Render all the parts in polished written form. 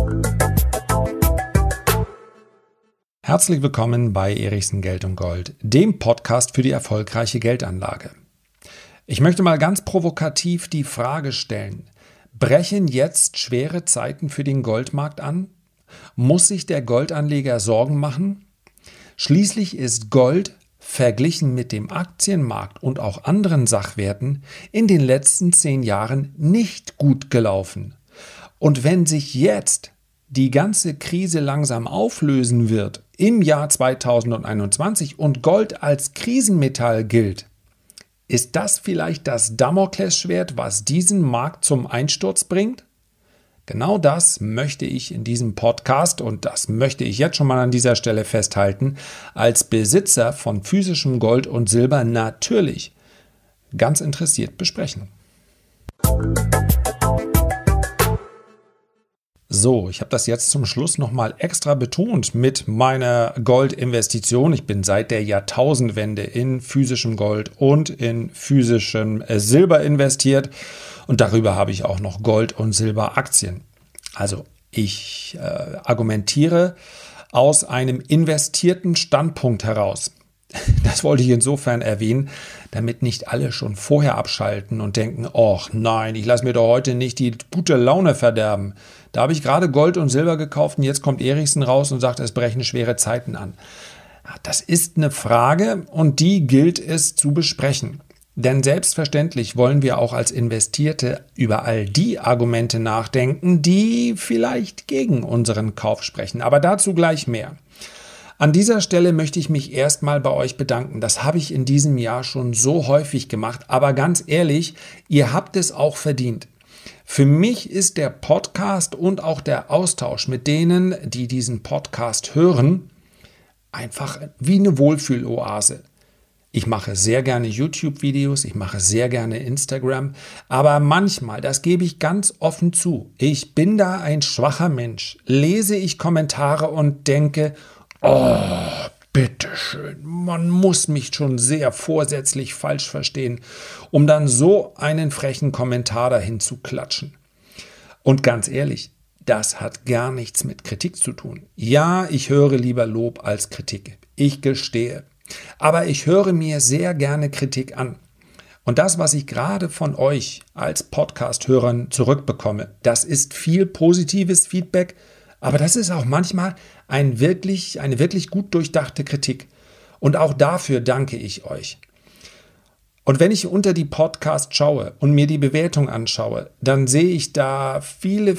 Herzlich willkommen bei Erichsen Geld und Gold, dem Podcast für die erfolgreiche Geldanlage. Ich möchte mal ganz provokativ die Frage stellen: Brechen jetzt schwere Zeiten für den Goldmarkt an? Muss sich der Goldanleger Sorgen machen? Schließlich ist Gold verglichen mit dem Aktienmarkt und auch anderen Sachwerten in den letzten 10 Jahren nicht gut gelaufen. Und wenn sich jetzt die ganze Krise langsam auflösen wird im Jahr 2021 und Gold als Krisenmetall gilt, ist das vielleicht das Damoklesschwert, was diesen Markt zum Einsturz bringt? Genau das möchte ich in diesem Podcast, und das möchte ich jetzt schon mal an dieser Stelle festhalten, als Besitzer von physischem Gold und Silber natürlich ganz interessiert besprechen. So, ich habe das jetzt zum Schluss nochmal extra betont mit meiner Goldinvestition. Ich bin seit der Jahrtausendwende in physischem Gold und in physischem Silber investiert und darüber habe ich auch noch Gold- und Silberaktien. Also ich argumentiere aus einem investierten Standpunkt heraus. Das wollte ich insofern erwähnen, damit nicht alle schon vorher abschalten und denken: Och nein, ich lasse mir doch heute nicht die gute Laune verderben. Da habe ich gerade Gold und Silber gekauft und jetzt kommt Erichsen raus und sagt, es brechen schwere Zeiten an. Das ist eine Frage und die gilt es zu besprechen. Denn selbstverständlich wollen wir auch als Investierte über all die Argumente nachdenken, die vielleicht gegen unseren Kauf sprechen. Aber dazu gleich mehr. An dieser Stelle möchte ich mich erstmal bei euch bedanken. Das habe ich in diesem Jahr schon so häufig gemacht. Aber ganz ehrlich, ihr habt es auch verdient. Für mich ist der Podcast und auch der Austausch mit denen, die diesen Podcast hören, einfach wie eine Wohlfühloase. Ich mache sehr gerne YouTube-Videos, ich mache sehr gerne Instagram, aber manchmal, das gebe ich ganz offen zu, ich bin da ein schwacher Mensch, lese ich Kommentare und denke: Oh, bitteschön, man muss mich schon sehr vorsätzlich falsch verstehen, um dann so einen frechen Kommentar dahin zu klatschen. Und ganz ehrlich, das hat gar nichts mit Kritik zu tun. Ja, ich höre lieber Lob als Kritik, ich gestehe. Aber ich höre mir sehr gerne Kritik an. Und das, was ich gerade von euch als Podcast-Hörern zurückbekomme, das ist viel positives Feedback, aber das ist auch manchmal eine wirklich gut durchdachte Kritik. Und auch dafür danke ich euch. Und wenn ich unter die Podcasts schaue und mir die Bewertung anschaue, dann sehe ich da viele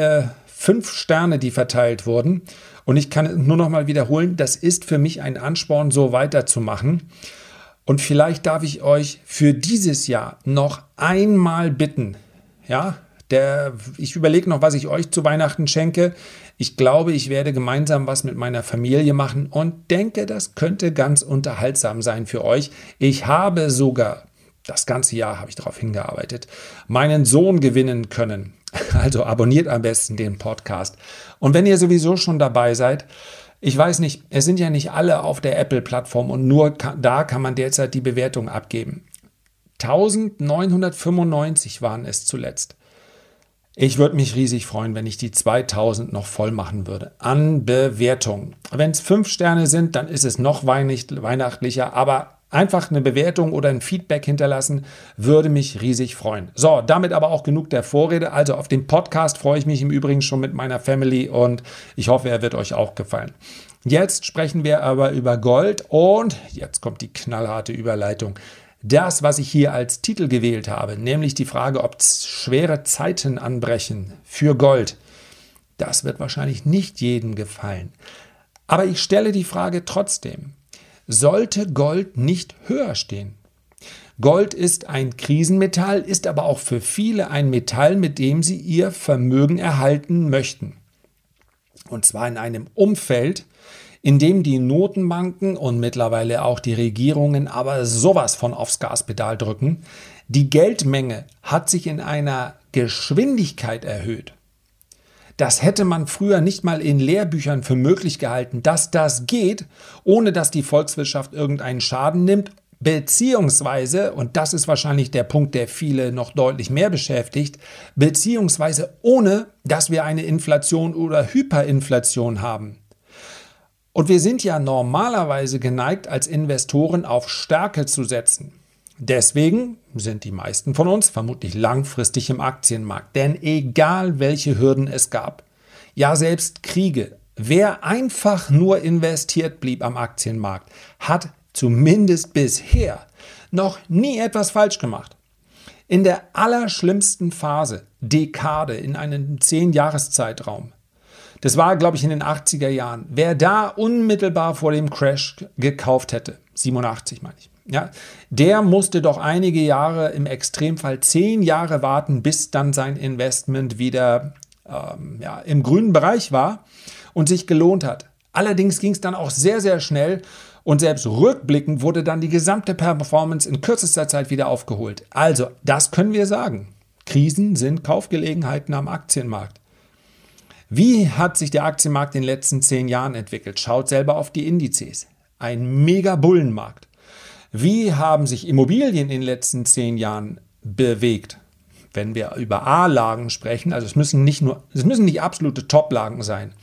5 Sterne, die verteilt wurden. Und ich kann nur noch mal wiederholen, das ist für mich ein Ansporn, so weiterzumachen. Und vielleicht darf ich euch für dieses Jahr noch einmal bitten, ja, ich überlege noch, was ich euch zu Weihnachten schenke. Ich glaube, ich werde gemeinsam was mit meiner Familie machen und denke, das könnte ganz unterhaltsam sein für euch. Ich habe sogar, das ganze Jahr habe ich darauf hingearbeitet, meinen Sohn gewinnen können. Also abonniert am besten den Podcast. Und wenn ihr sowieso schon dabei seid, ich weiß nicht, es sind ja nicht alle auf der Apple-Plattform und nur da kann man derzeit die Bewertung abgeben. 1995 waren es zuletzt. Ich würde mich riesig freuen, wenn ich die 2000 noch voll machen würde an Bewertungen. Wenn es 5 Sterne sind, dann ist es noch weihnachtlicher, aber einfach eine Bewertung oder ein Feedback hinterlassen, würde mich riesig freuen. So, damit aber auch genug der Vorrede. Also auf den Podcast freue ich mich im Übrigen schon mit meiner Family und ich hoffe, er wird euch auch gefallen. Jetzt sprechen wir aber über Gold und jetzt kommt die knallharte Überleitung. Das, was ich hier als Titel gewählt habe, nämlich die Frage, ob schwere Zeiten anbrechen für Gold, das wird wahrscheinlich nicht jedem gefallen. Aber ich stelle die Frage trotzdem: Sollte Gold nicht höher stehen? Gold ist ein Krisenmetall, ist aber auch für viele ein Metall, mit dem sie ihr Vermögen erhalten möchten. Und zwar in einem Umfeld, in dem die Notenbanken und mittlerweile auch die Regierungen aber sowas von aufs Gaspedal drücken. Die Geldmenge hat sich in einer Geschwindigkeit erhöht. Das hätte man früher nicht mal in Lehrbüchern für möglich gehalten, dass das geht, ohne dass die Volkswirtschaft irgendeinen Schaden nimmt, beziehungsweise, und das ist wahrscheinlich der Punkt, der viele noch deutlich mehr beschäftigt, beziehungsweise ohne, dass wir eine Inflation oder Hyperinflation haben. Und wir sind ja normalerweise geneigt, als Investoren auf Stärke zu setzen. Deswegen sind die meisten von uns vermutlich langfristig im Aktienmarkt. Denn egal welche Hürden es gab, ja selbst Kriege, wer einfach nur investiert blieb am Aktienmarkt, hat zumindest bisher noch nie etwas falsch gemacht. In der allerschlimmsten Phase, Dekade, in einem 10-Jahres-Zeitraum, das war, glaube ich, in den 80er Jahren, wer da unmittelbar vor dem Crash gekauft hätte, 87 meine ich, ja, der musste doch einige Jahre, im Extremfall 10 Jahre warten, bis dann sein Investment wieder im grünen Bereich war und sich gelohnt hat. Allerdings ging es dann auch sehr, sehr schnell und selbst rückblickend wurde dann die gesamte Performance in kürzester Zeit wieder aufgeholt. Also, das können wir sagen. Krisen sind Kaufgelegenheiten am Aktienmarkt. Wie hat sich der Aktienmarkt in den letzten 10 Jahren entwickelt? Schaut selber auf die Indizes. Ein mega Bullenmarkt. Wie haben sich Immobilien in den letzten 10 Jahren bewegt? Wenn wir über A-Lagen sprechen, also es müssen nicht absolute Top-Lagen sein.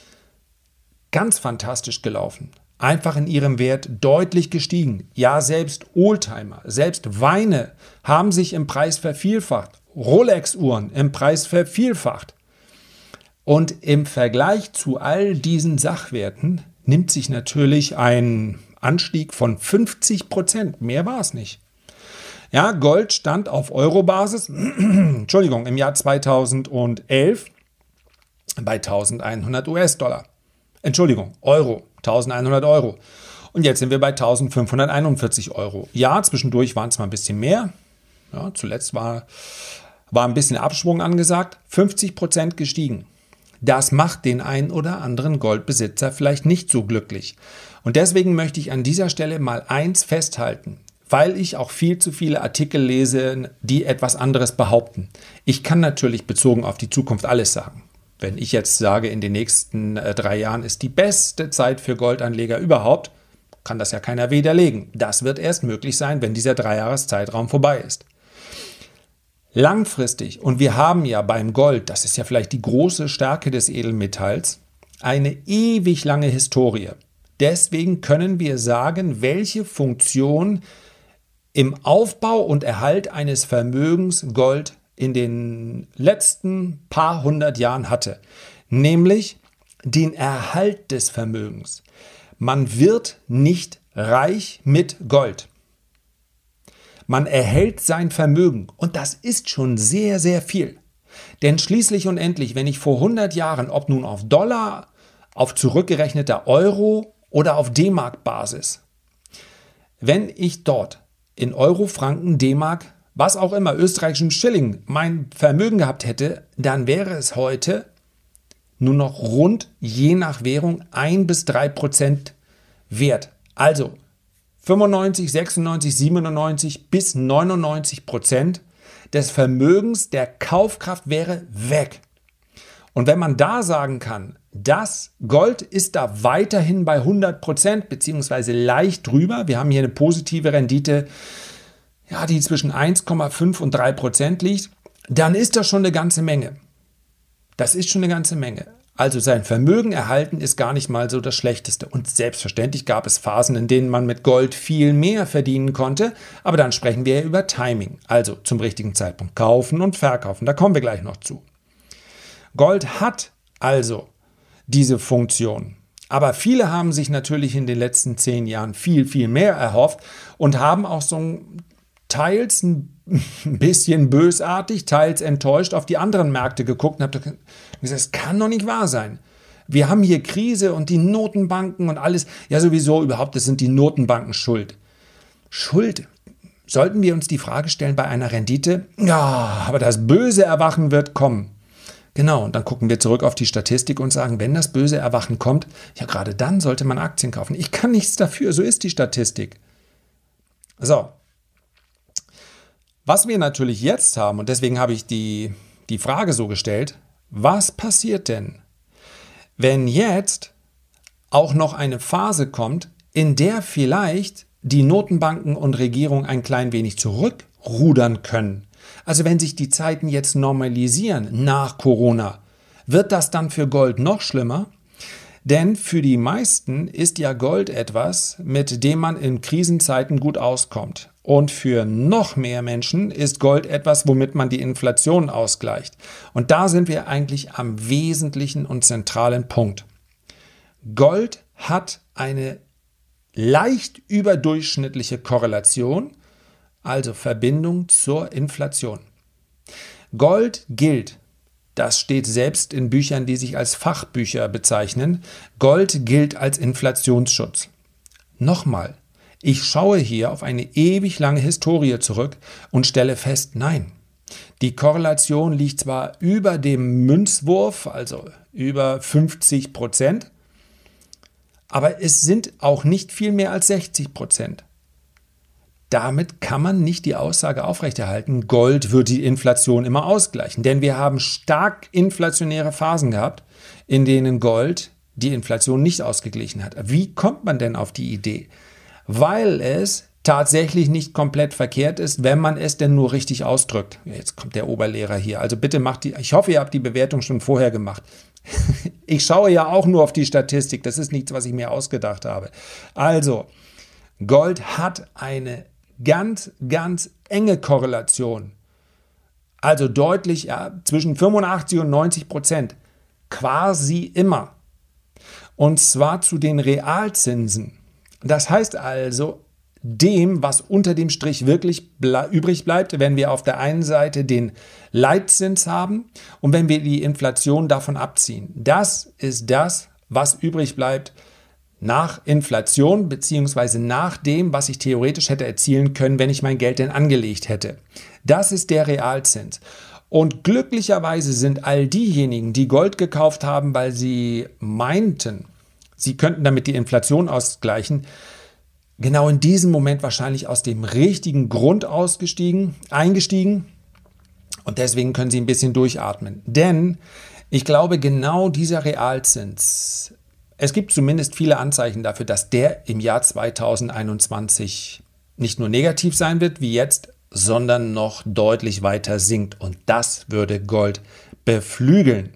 Ganz fantastisch gelaufen. Einfach in ihrem Wert deutlich gestiegen. Ja, selbst Oldtimer, selbst Weine haben sich im Preis vervielfacht. Rolex-Uhren im Preis vervielfacht. Und im Vergleich zu all diesen Sachwerten nimmt sich natürlich ein Anstieg von 50%. Mehr war es nicht. Ja, Gold stand auf Euro-Basis, im Jahr 2011 bei 1100 US-Dollar. Euro, 1100 Euro. Und jetzt sind wir bei 1541 Euro. Ja, zwischendurch waren es mal ein bisschen mehr. Ja, zuletzt war ein bisschen Abschwung angesagt. 50% gestiegen. Das macht den einen oder anderen Goldbesitzer vielleicht nicht so glücklich. Und deswegen möchte ich an dieser Stelle mal eins festhalten, weil ich auch viel zu viele Artikel lese, die etwas anderes behaupten. Ich kann natürlich bezogen auf die Zukunft alles sagen. Wenn ich jetzt sage, in den nächsten 3 Jahren ist die beste Zeit für Goldanleger überhaupt, kann das ja keiner widerlegen. Das wird erst möglich sein, wenn dieser 3-Jahres-Zeitraum vorbei ist. Langfristig, und wir haben ja beim Gold, das ist ja vielleicht die große Stärke des Edelmetalls, eine ewig lange Historie. Deswegen können wir sagen, welche Funktion im Aufbau und Erhalt eines Vermögens Gold in den letzten paar 100 Jahren hatte. Nämlich den Erhalt des Vermögens. Man wird nicht reich mit Gold. Man erhält sein Vermögen und das ist schon sehr, sehr viel. Denn schließlich und endlich, wenn ich vor 100 Jahren, ob nun auf Dollar, auf zurückgerechneter Euro oder auf D-Mark-Basis, wenn ich dort in Euro, Franken, D-Mark, was auch immer, österreichischen Schilling, mein Vermögen gehabt hätte, dann wäre es heute nur noch rund, je nach Währung, 1-3% wert. Also 95, 96, 97 bis 99% des Vermögens der Kaufkraft wäre weg. Und wenn man da sagen kann, das Gold ist da weiterhin bei 100% beziehungsweise leicht drüber, wir haben hier eine positive Rendite, ja, die zwischen 1,5 und 3% liegt, dann ist das schon eine ganze Menge. Das ist schon eine ganze Menge. Also sein Vermögen erhalten ist gar nicht mal so das Schlechteste. Und selbstverständlich gab es Phasen, in denen man mit Gold viel mehr verdienen konnte. Aber dann sprechen wir ja über Timing, also zum richtigen Zeitpunkt kaufen und verkaufen. Da kommen wir gleich noch zu. Gold hat also diese Funktion. Aber viele haben sich natürlich in den letzten 10 Jahren viel, viel mehr erhofft und haben auch so teils ein bisschen bösartig, teils enttäuscht auf die anderen Märkte geguckt und habe gesagt, das kann doch nicht wahr sein. Wir haben hier Krise und die Notenbanken und alles. Ja, sowieso überhaupt, das sind die Notenbanken schuld. Schuld? Sollten wir uns die Frage stellen bei einer Rendite? Ja, aber das böse Erwachen wird kommen. Genau, und dann gucken wir zurück auf die Statistik und sagen, wenn das böse Erwachen kommt, ja, gerade dann sollte man Aktien kaufen. Ich kann nichts dafür, so ist die Statistik. So. Was wir natürlich jetzt haben, und deswegen habe ich die Frage so gestellt, was passiert denn, wenn jetzt auch noch eine Phase kommt, in der vielleicht die Notenbanken und Regierung ein klein wenig zurückrudern können, also wenn sich die Zeiten jetzt normalisieren nach Corona, wird das dann für Gold noch schlimmer? Denn für die meisten ist ja Gold etwas, mit dem man in Krisenzeiten gut auskommt. Und für noch mehr Menschen ist Gold etwas, womit man die Inflation ausgleicht. Und da sind wir eigentlich am wesentlichen und zentralen Punkt. Gold hat eine leicht überdurchschnittliche Korrelation, also Verbindung zur Inflation. Gold gilt, das steht selbst in Büchern, die sich als Fachbücher bezeichnen, Gold gilt als Inflationsschutz. Nochmal, ich schaue hier auf eine ewig lange Historie zurück und stelle fest, nein, die Korrelation liegt zwar über dem Münzwurf, also über 50%, aber es sind auch nicht viel mehr als 60%. Damit kann man nicht die Aussage aufrechterhalten, Gold wird die Inflation immer ausgleichen. Denn wir haben stark inflationäre Phasen gehabt, in denen Gold die Inflation nicht ausgeglichen hat. Wie kommt man denn auf die Idee? Weil es tatsächlich nicht komplett verkehrt ist, wenn man es denn nur richtig ausdrückt. Jetzt kommt der Oberlehrer hier. Also bitte ich hoffe, ihr habt die Bewertung schon vorher gemacht. Ich schaue ja auch nur auf die Statistik. Das ist nichts, was ich mir ausgedacht habe. Also, Gold hat eine ganz, ganz enge Korrelation. Also deutlich, ja, zwischen 85 und 90%. Quasi immer. Und zwar zu den Realzinsen. Das heißt also, dem, was unter dem Strich wirklich übrig bleibt, wenn wir auf der einen Seite den Leitzins haben und wenn wir die Inflation davon abziehen. Das ist das, was übrig bleibt nach Inflation bzw. nach dem, was ich theoretisch hätte erzielen können, wenn ich mein Geld denn angelegt hätte. Das ist der Realzins. Und glücklicherweise sind all diejenigen, die Gold gekauft haben, weil sie meinten, sie könnten damit die Inflation ausgleichen, genau in diesem Moment wahrscheinlich aus dem richtigen Grund eingestiegen. Und deswegen können sie ein bisschen durchatmen. Denn ich glaube, genau dieser Realzins, es gibt zumindest viele Anzeichen dafür, dass der im Jahr 2021 nicht nur negativ sein wird wie jetzt, sondern noch deutlich weiter sinkt. Und das würde Gold beflügeln.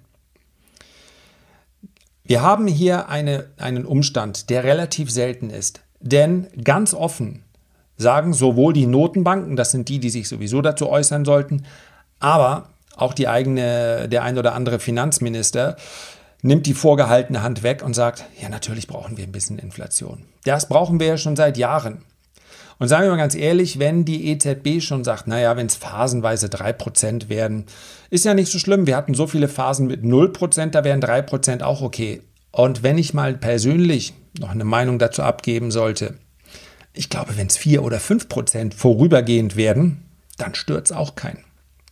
Wir haben hier einen Umstand, der relativ selten ist. Denn ganz offen sagen sowohl die Notenbanken, das sind die sich sowieso dazu äußern sollten, aber auch der ein oder andere Finanzminister nimmt die vorgehaltene Hand weg und sagt, ja, natürlich brauchen wir ein bisschen Inflation. Das brauchen wir ja schon seit Jahren. Und sagen wir mal ganz ehrlich, wenn die EZB schon sagt, naja, wenn es phasenweise 3% werden, ist ja nicht so schlimm. Wir hatten so viele Phasen mit 0%, da wären 3% auch okay. Und wenn ich mal persönlich noch eine Meinung dazu abgeben sollte, ich glaube, wenn es 4 oder 5% vorübergehend werden, dann stört es auch keinen.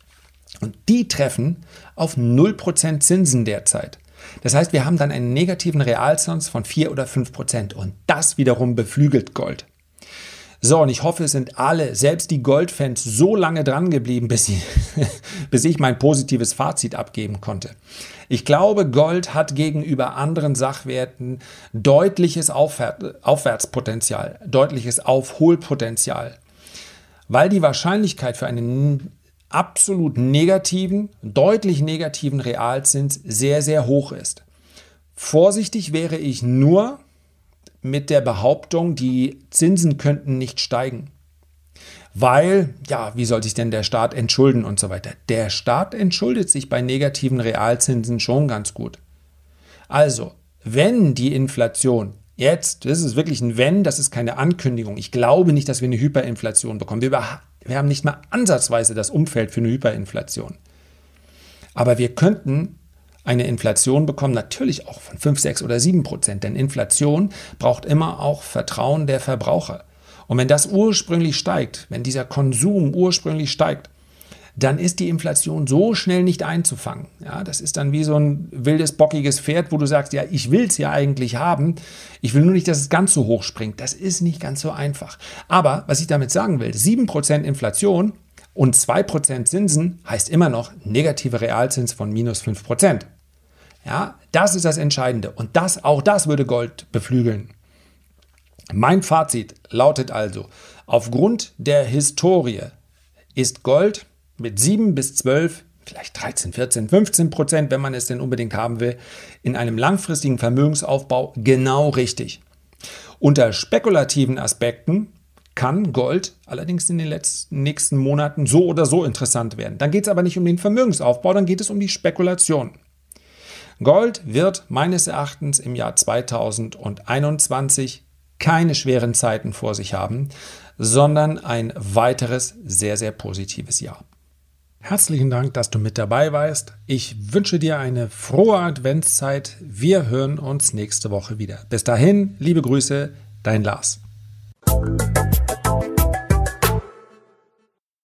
Und die treffen auf 0% Zinsen derzeit. Das heißt, wir haben dann einen negativen Realzins von 4 oder 5% und das wiederum beflügelt Gold. So, und ich hoffe, es sind alle, selbst die Goldfans, so lange dran geblieben, bis ich mein positives Fazit abgeben konnte. Ich glaube, Gold hat gegenüber anderen Sachwerten deutliches Aufwärtspotenzial, deutliches Aufholpotenzial, weil die Wahrscheinlichkeit für einen absolut negativen, deutlich negativen Realzins sehr, sehr hoch ist. Vorsichtig wäre ich nur mit der Behauptung, die Zinsen könnten nicht steigen. Weil, ja, wie soll sich denn der Staat entschulden und so weiter? Der Staat entschuldet sich bei negativen Realzinsen schon ganz gut. Also, wenn die Inflation jetzt, das ist wirklich ein Wenn, das ist keine Ankündigung. Ich glaube nicht, dass wir eine Hyperinflation bekommen. Wir haben nicht mal ansatzweise das Umfeld für eine Hyperinflation. Aber wir könnten eine Inflation bekommen, natürlich auch von 5, 6 oder 7%. Denn Inflation braucht immer auch Vertrauen der Verbraucher. Und wenn das ursprünglich steigt, wenn dieser Konsum ursprünglich steigt, dann ist die Inflation so schnell nicht einzufangen. Ja, das ist dann wie so ein wildes, bockiges Pferd, wo du sagst, ja, ich will es ja eigentlich haben. Ich will nur nicht, dass es ganz so hoch springt. Das ist nicht ganz so einfach. Aber was ich damit sagen will, 7% Inflation und 2% Zinsen heißt immer noch negative Realzins von minus 5%. Ja, das ist das Entscheidende. Und auch das würde Gold beflügeln. Mein Fazit lautet also, aufgrund der Historie ist Gold mit 7 bis 12, vielleicht 13, 14, 15%, wenn man es denn unbedingt haben will, in einem langfristigen Vermögensaufbau genau richtig. Unter spekulativen Aspekten kann Gold allerdings in den nächsten Monaten so oder so interessant werden. Dann geht es aber nicht um den Vermögensaufbau, dann geht es um die Spekulation. Gold wird meines Erachtens im Jahr 2021 keine schweren Zeiten vor sich haben, sondern ein weiteres sehr, sehr positives Jahr. Herzlichen Dank, dass du mit dabei warst. Ich wünsche dir eine frohe Adventszeit. Wir hören uns nächste Woche wieder. Bis dahin, liebe Grüße, dein Lars.